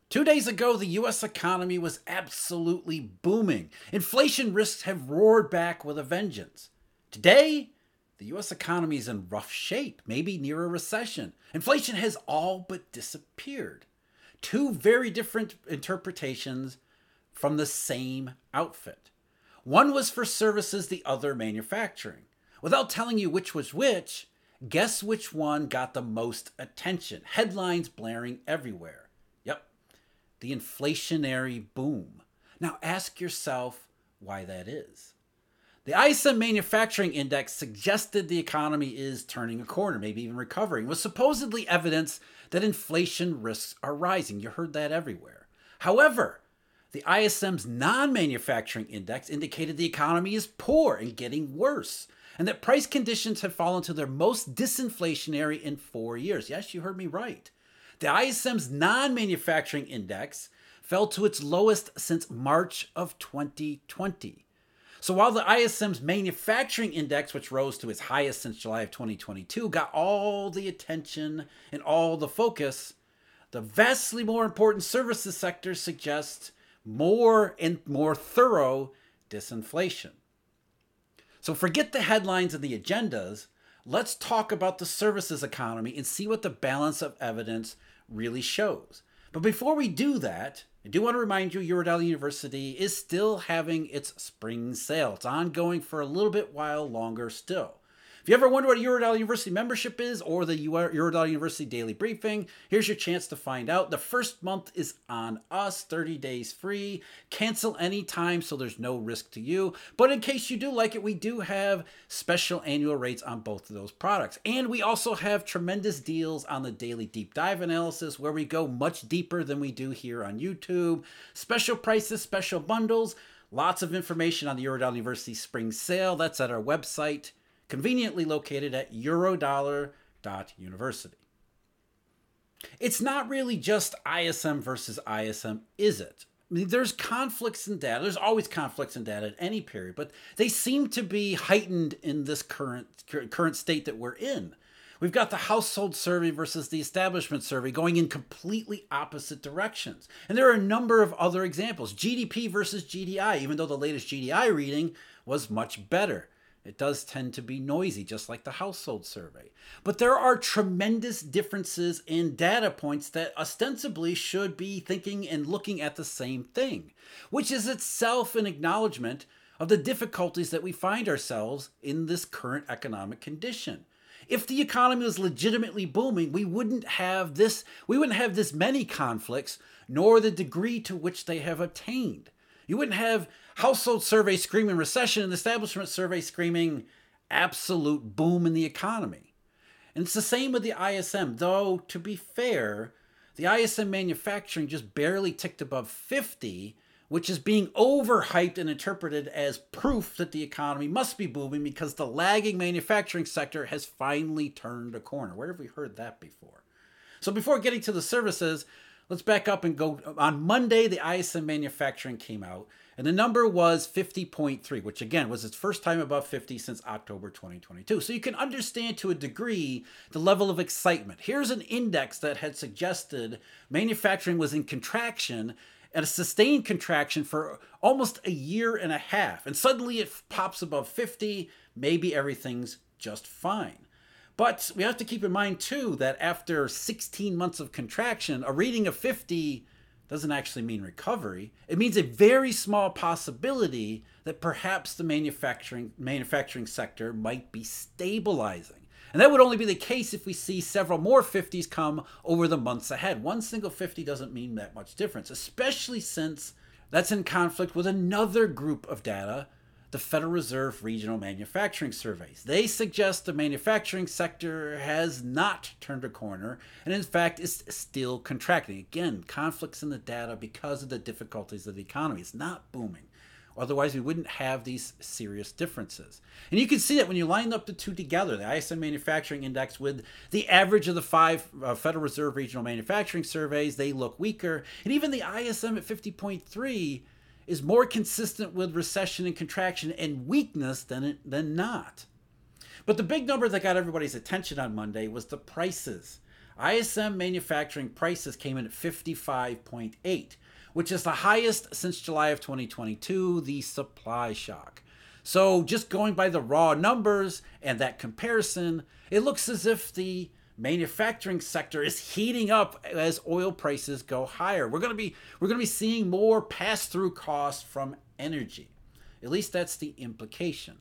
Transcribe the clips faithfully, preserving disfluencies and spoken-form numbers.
Two days ago, the U S economy was absolutely booming. Inflation risks have roared back with a vengeance. Today, the U S economy is in rough shape, maybe near a recession. Inflation has all but disappeared. Two very different interpretations from the same outfit. One was for services, the other manufacturing. Without telling you which was which, guess which one got the most attention? Headlines blaring everywhere. Yep, the inflationary boom. Now ask yourself why that is. The I S M Manufacturing Index suggested the economy is turning a corner, maybe even recovering, with supposedly evidence that inflation risks are rising. You heard that everywhere. However, the I S M's non-manufacturing index indicated the economy is poor and getting worse, and that price conditions have fallen to their most disinflationary in four years. Yes, you heard me right. The I S M's non-manufacturing index fell to its lowest since March of twenty twenty. So while the I S M's manufacturing index, which rose to its highest since July of twenty twenty-two, got all the attention and all the focus, the vastly more important services sector suggests more and more thorough disinflation. So forget the headlines and the agendas. Let's talk about the services economy and see what the balance of evidence really shows. But before we do that, I do want to remind you Eurodollar University is still having its spring sale. It's ongoing for a little bit while longer still. If you ever wonder what Eurodollar University membership is or the Eurodollar University Daily Briefing, here's your chance to find out. The first month is on us, thirty days free. Cancel anytime so there's no risk to you. But in case you do like it, we do have special annual rates on both of those products. And we also have tremendous deals on the daily deep dive analysis where we go much deeper than we do here on YouTube. Special prices, special bundles, lots of information on the Eurodollar University spring sale. That's at our website, conveniently located at eurodollar dot university. It's not really just I S M versus I S M, is it? I mean, there's conflicts in data. There's always conflicts in data at any period, but they seem to be heightened in this current current state that we're in. We've got the household survey versus the establishment survey going in completely opposite directions. And there are a number of other examples. G D P versus G D I, even though the latest G D I reading was much better. It does tend to be noisy, just like the household survey. But there are tremendous differences in data points that ostensibly should be thinking and looking at the same thing, which is itself an acknowledgement of the difficulties that we find ourselves in this current economic condition. If the economy was legitimately booming, we wouldn't have this, we wouldn't have this many conflicts, nor the degree to which they have attained. You wouldn't have household survey screaming recession and establishment survey screaming absolute boom in the economy. And it's the same with the I S M, though, to be fair, the I S M manufacturing just barely ticked above fifty, which is being overhyped and interpreted as proof that the economy must be booming because the lagging manufacturing sector has finally turned a corner. Where have we heard that before? So before getting to the services, let's back up and go. On Monday, the I S M manufacturing came out, and the number was fifty point three, which again was its first time above fifty since October twenty twenty-two. So you can understand to a degree the level of excitement. Here's an index that had suggested manufacturing was in contraction and a sustained contraction for almost a year and a half. And suddenly it pops above fifty. Maybe everything's just fine. But we have to keep in mind, too, that after sixteen months of contraction, a reading of fifty doesn't actually mean recovery. It means a very small possibility that perhaps the manufacturing manufacturing sector might be stabilizing. And that would only be the case if we see several more fifties come over the months ahead. One single fifty doesn't mean that much difference, especially since that's in conflict with another group of data, the Federal Reserve Regional Manufacturing Surveys. They suggest the manufacturing sector has not turned a corner and in fact is still contracting. Again, conflicts in the data because of the difficulties of the economy. It's not booming. Otherwise, we wouldn't have these serious differences. And you can see that when you line up the two together, the I S M Manufacturing Index with the average of the five uh, Federal Reserve Regional Manufacturing Surveys, they look weaker. And even the I S M at fifty point three is more consistent with recession and contraction and weakness than it, than not. But the big number that got everybody's attention on Monday was the prices. I S M manufacturing prices came in at fifty-five point eight, which is the highest since July of twenty twenty-two, the supply shock. So just going by the raw numbers and that comparison, it looks as if the manufacturing sector is heating up as oil prices go higher. We're going to be we're going to be seeing more pass-through costs from energy. At least that's the implication.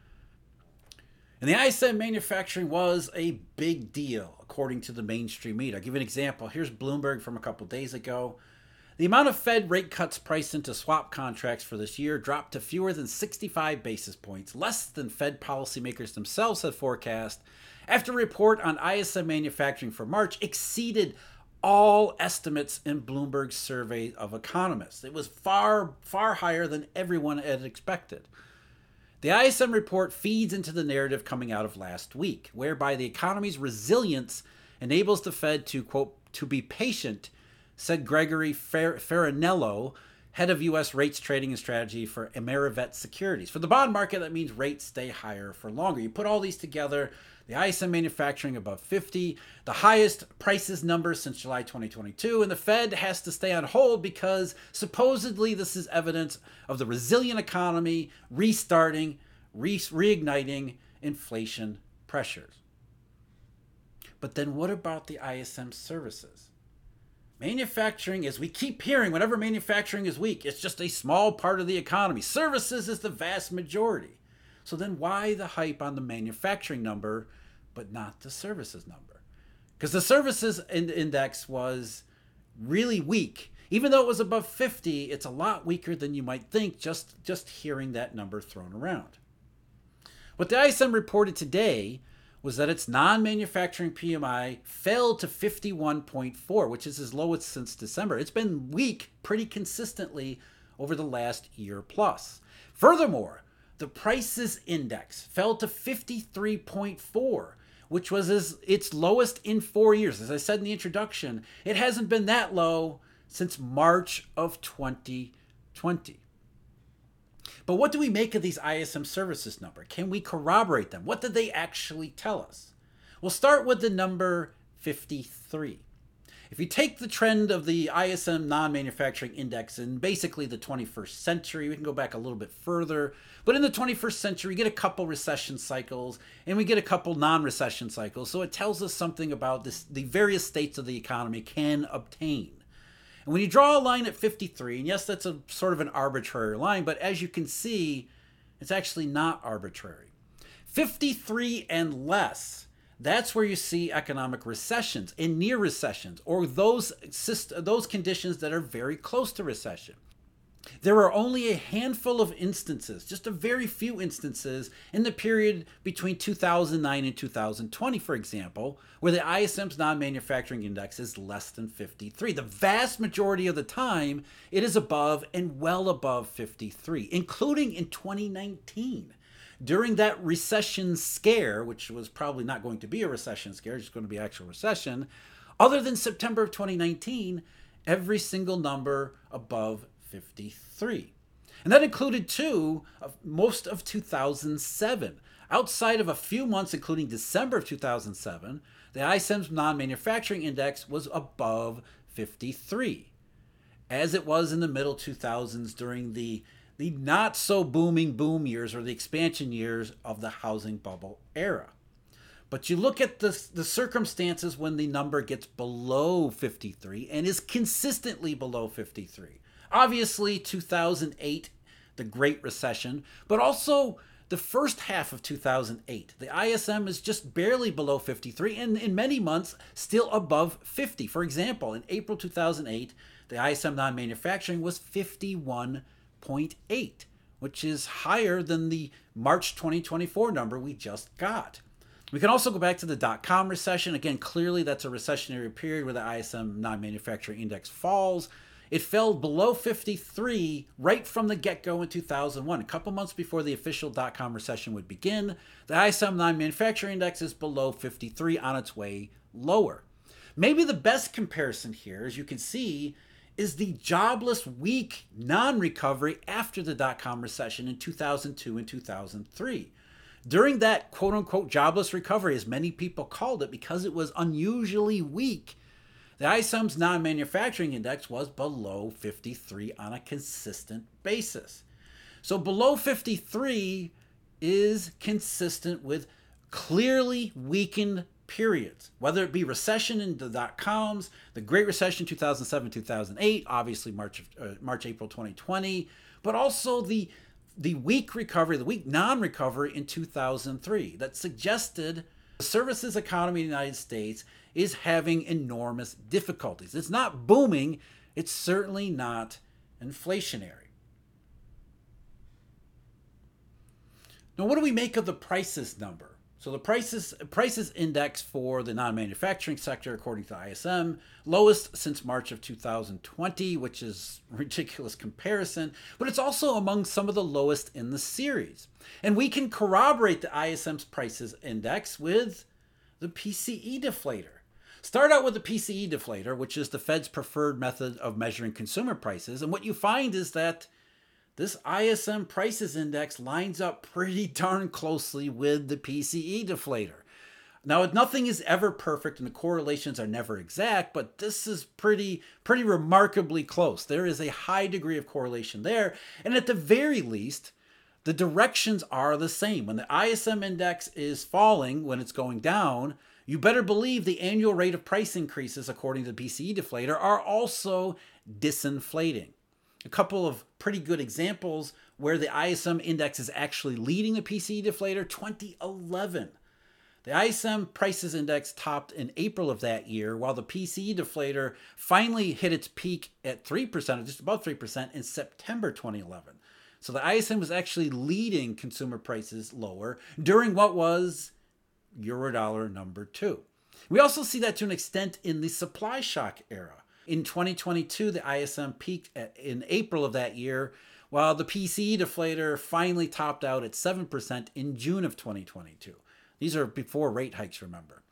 And the I S M manufacturing was a big deal, according to the mainstream media. I'll give you an example. Here's Bloomberg from a couple days ago. The amount of Fed rate cuts priced into swap contracts for this year dropped to fewer than sixty-five basis points, less than Fed policymakers themselves had forecast, after a report on I S M manufacturing for March exceeded all estimates in Bloomberg's survey of economists. It was far, far higher than everyone had expected. The I S M report feeds into the narrative coming out of last week, whereby the economy's resilience enables the Fed to, quote, to be patient, said Gregory Fer- Farinello, head of U S rates trading and strategy for Amerivet Securities. For the bond market, that means rates stay higher for longer. You put all these together, the I S M manufacturing above fifty, the highest prices number since July twenty twenty-two, and the Fed has to stay on hold because supposedly this is evidence of the resilient economy restarting, re- reigniting inflation pressures. But then what about the I S M services? Manufacturing, as we keep hearing, whenever manufacturing is weak, it's just a small part of the economy. Services is the vast majority. So then why the hype on the manufacturing number, but not the services number? Because the services index was really weak. Even though it was above fifty, it's a lot weaker than you might think just, just hearing that number thrown around. What the I S M reported today was that its non-manufacturing P M I fell to fifty-one point four, which is as low as since December. It's been weak pretty consistently over the last year plus. Furthermore, the prices index fell to fifty-three point four, which was its lowest in four years. As I said in the introduction, it hasn't been that low since March of twenty twenty. But what do we make of these I S M services number? Can we corroborate them? What did they actually tell us? We'll start with the number fifty-three. If you take the trend of the I S M non-manufacturing index in basically the twenty-first century, we can go back a little bit further, but in the twenty-first century, we get a couple recession cycles and we get a couple non-recession cycles. So it tells us something about this, the various states of the economy can obtain. And when you draw a line at fifty-three, and yes, that's a sort of an arbitrary line, but as you can see, it's actually not arbitrary. fifty-three and less, that's where you see economic recessions and near recessions, or those, those conditions that are very close to recession. There are only a handful of instances, just a very few instances, in the period between two thousand nine and two thousand twenty, for example, where the I S M's non-manufacturing index is less than fifty-three. The vast majority of the time, it is above and well above fifty-three, including in twenty nineteen. During that recession scare, which was probably not going to be a recession scare, it's going to be actual recession, other than September of twenty nineteen, every single number above fifty-three. And that included, too, of most of two thousand seven. Outside of a few months, including December of two thousand seven, the I S M's non-manufacturing index was above fifty-three, as it was in the middle two thousands during the, the not-so-booming boom years or the expansion years of the housing bubble era. But you look at the, the circumstances when the number gets below fifty-three and is consistently below fifty-three. Obviously, two thousand eight, the Great Recession, but also the first half of two thousand eight. The I S M is just barely below fifty-three, and in many months, still above fifty. For example, in April two thousand eight, the I S M non-manufacturing was fifty-one point eight, which is higher than the March twenty twenty-four number we just got. We can also go back to the dot-com recession. Again, clearly that's a recessionary period where the I S M non-manufacturing index falls. It fell below fifty-three right from the get-go in two thousand one. A couple months before the official dot-com recession would begin, the I S M non-manufacturing index is below fifty-three, on its way lower. Maybe the best comparison here, as you can see, is the jobless weak non-recovery after the dot-com recession in two thousand two and two thousand three. During that quote unquote jobless recovery, as many people called it, because it was unusually weak, the I S M's non manufacturing index was below fifty-three on a consistent basis. So below fifty-three is consistent with clearly weakened periods, whether it be recession in the dot coms, the Great Recession two thousand seven two thousand eight, obviously March of, uh, March April twenty twenty, but also the the weak recovery, the weak non-recovery in two thousand three that suggested the services economy in the United States is having enormous difficulties. It's not booming, it's certainly not inflationary. Now, what do we make of the prices number? So the prices prices index for the non-manufacturing sector, according to I S M, lowest since March of two thousand twenty, which is a ridiculous comparison, but it's also among some of the lowest in the series. And we can corroborate the I S M's prices index with the P C E deflator. Start out with the P C E deflator, which is the Fed's preferred method of measuring consumer prices. And what you find is that this I S M prices index lines up pretty darn closely with the P C E deflator. Now, nothing is ever perfect and the correlations are never exact, but this is pretty, pretty remarkably close. There is a high degree of correlation there. And at the very least, the directions are the same. When the I S M index is falling, when it's going down, you better believe the annual rate of price increases, according to the P C E deflator, are also disinflating. A couple of pretty good examples where the I S M index is actually leading the P C E deflator. twenty eleven. The I S M prices index topped in April of that year, while the P C E deflator finally hit its peak at three percent, or just above three percent, in September twenty eleven. So the I S M was actually leading consumer prices lower during what was Eurodollar number two. We also see that to an extent in the supply shock era. In twenty twenty-two, the I S M peaked at, in April of that year, while the P C E deflator finally topped out at seven percent in June of twenty twenty-two. These are before rate hikes, remember.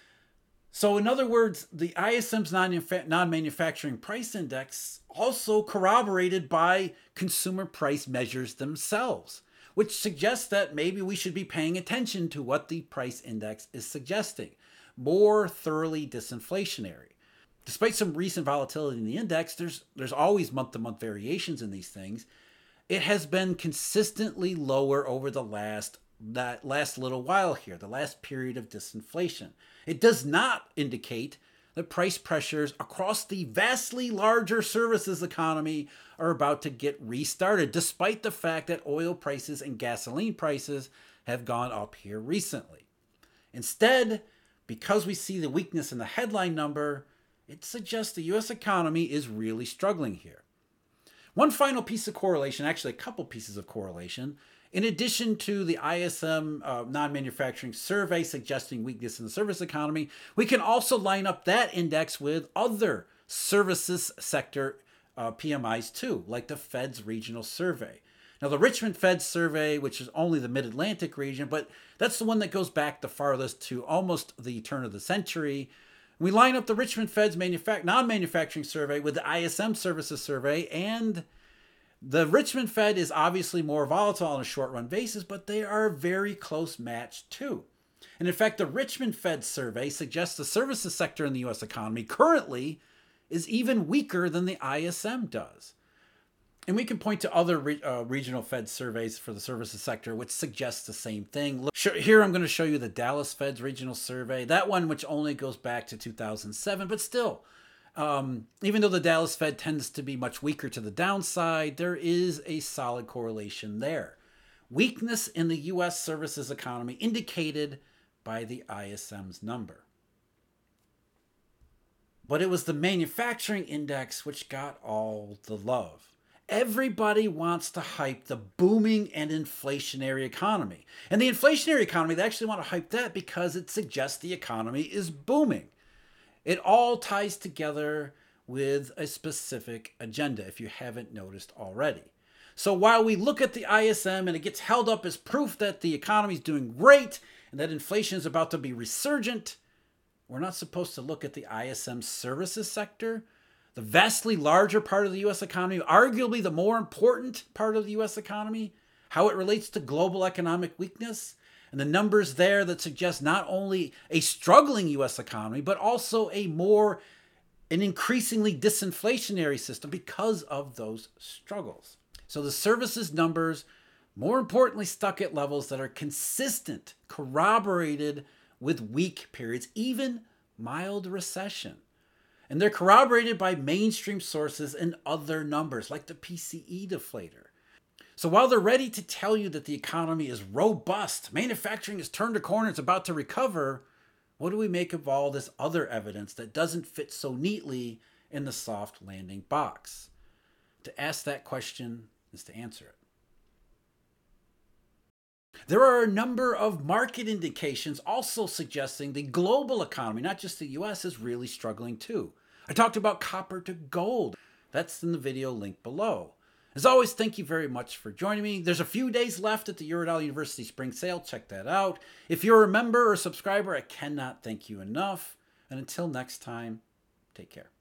So in other words, the I S M's non-manufacturing price index also corroborated by consumer price measures themselves, which suggests that maybe we should be paying attention to what the price index is suggesting. More thoroughly disinflationary. Despite some recent volatility in the index, there's there's always month-to-month variations in these things. It has been consistently lower over the last that last little while here, the last period of disinflation. It does not indicate that price pressures across the vastly larger services economy are about to get restarted, despite the fact that oil prices and gasoline prices have gone up here recently. Instead, because we see the weakness in the headline number, it suggests the U S economy is really struggling here. One final piece of correlation, actually a couple pieces of correlation, in addition to the I S M uh, non-manufacturing survey suggesting weakness in the service economy, we can also line up that index with other services sector uh, P M Is too, like the Fed's regional survey. Now, the Richmond Fed survey, which is only the Mid-Atlantic region, but that's the one that goes back the farthest to almost the turn of the century. We line up the Richmond Fed's manufac- non-manufacturing survey with the I S M services survey, and the Richmond Fed is obviously more volatile on a short-run basis, but they are a very close match too. And in fact, the Richmond Fed survey suggests the services sector in the U S economy currently is even weaker than the I S M does. And we can point to other re- uh, regional Fed surveys for the services sector, which suggests the same thing. Look, here I'm going to show you the Dallas Fed's regional survey. That one, which only goes back to two thousand seven, but still, um, even though the Dallas Fed tends to be much weaker to the downside, there is a solid correlation there. Weakness in the U S services economy indicated by the I S M's number. But it was the manufacturing index which got all the love. Everybody wants to hype the booming and inflationary economy. And the inflationary economy, they actually want to hype that because it suggests the economy is booming. It all ties together with a specific agenda, if you haven't noticed already. So while we look at the I S M and it gets held up as proof that the economy is doing great and that inflation is about to be resurgent, we're not supposed to look at the I S M services sector, the vastly larger part of the U S economy, arguably the more important part of the U S economy, how it relates to global economic weakness, And the numbers there that suggest not only a struggling U S economy, but also a more, an increasingly disinflationary system because of those struggles. So the services numbers, more importantly, stuck at levels that are consistent, corroborated with weak periods, even mild recession. And they're corroborated by mainstream sources and other numbers like the P C E deflator. So while they're ready to tell you that the economy is robust, manufacturing has turned a corner, it's about to recover, what do we make of all this other evidence that doesn't fit so neatly in the soft landing box? To ask that question is to answer it. There are a number of market indications also suggesting the global economy, not just the U S, is really struggling too. I talked about copper to gold. That's in the video link below. As always, thank you very much for joining me. There's a few days left at the Eurodollar University Spring Sale. Check that out. If you're a member or subscriber, I cannot thank you enough. And until next time, take care.